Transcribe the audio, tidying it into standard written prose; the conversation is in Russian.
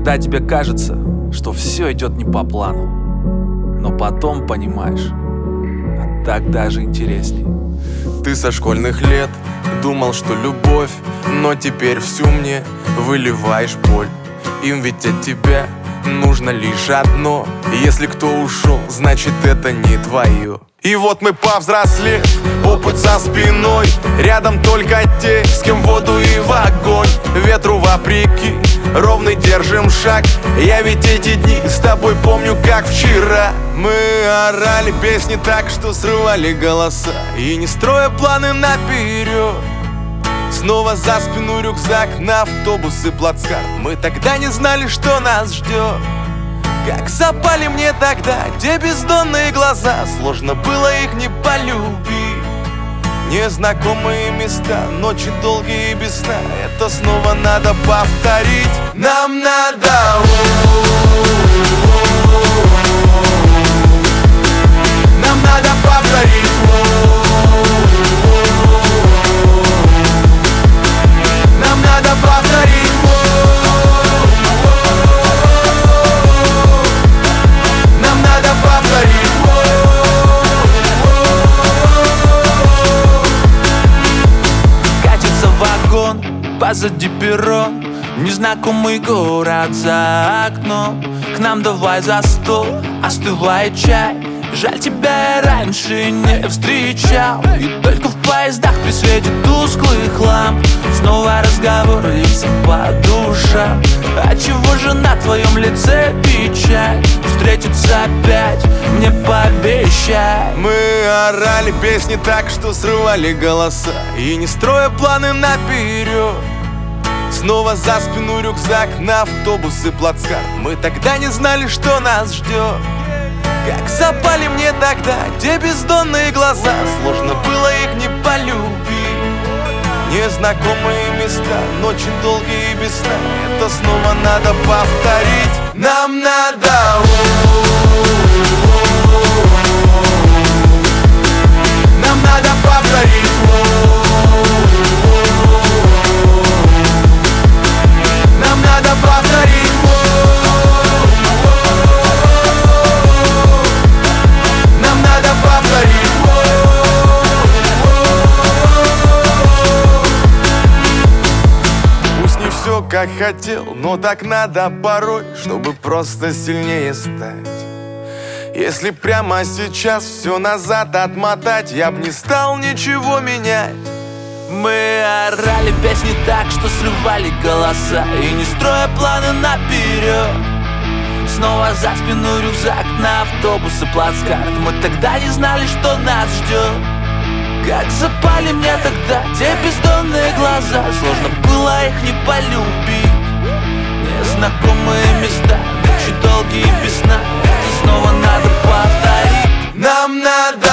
Иногда тебе кажется, что все идет не по плану, но потом понимаешь, а так даже интересней. Ты со школьных лет думал, что любовь, но теперь всю мне выливаешь боль. Им ведь от тебя нужно лишь одно. Если кто ушел, значит это не твое. И вот мы повзрослели, опыт за спиной. Рядом только те, с кем в воду и в огонь. Ветру вопреки, ровный держим шаг. Я ведь эти дни с тобой помню как вчера. Мы орали песни так, что срывали голоса, и не строя планы наперед. Снова за спину рюкзак, на автобус и плацкарт. Мы тогда не знали, что нас ждет. Как запали мне тогда те бездонные глаза, сложно было их не полюбить. Незнакомые места, ночи долгие и без сна, это снова надо повторить. Нам надо нам надо повторить. Нам надо повторить. Нам надо повторить. Катится вагон, позади перрон, незнакомый город за окном. К нам давай за стол, остывает чай. Жаль, тебя я раньше не встречал. И только в поездах при свете тусклых ламп снова разговор, лица по душам. А чего же на твоем лице печаль? Встретиться опять мне пообещай. Мы орали песни так, что срывали голоса, и не строя планы наперед. Снова за спину рюкзак, на автобус и плацкарт. Мы тогда не знали, что нас ждет. Как запали мне тогда те бездонные глаза, сложно было их не полюбить. Незнакомые места, ночи долгие и без сна, это снова надо повторить. Нам надо нам надо повторить. Нам надо повторить. Нам надо повторить. Пусть не все как хотел, но так надо порой, чтобы просто сильнее стать. Если прямо сейчас все назад отмотать, я б не стал ничего менять. Мы орали песни так, что срывали голоса, и не строя планы наперед. Снова за спину рюкзак, на автобус и плацкарт. Мы тогда не знали, что нас ждет. Как запали мне тогда те бездонные глаза, сложно было их не полюбить. Незнакомые места, ночи долгие без сна, это снова надо повторить. Нам надо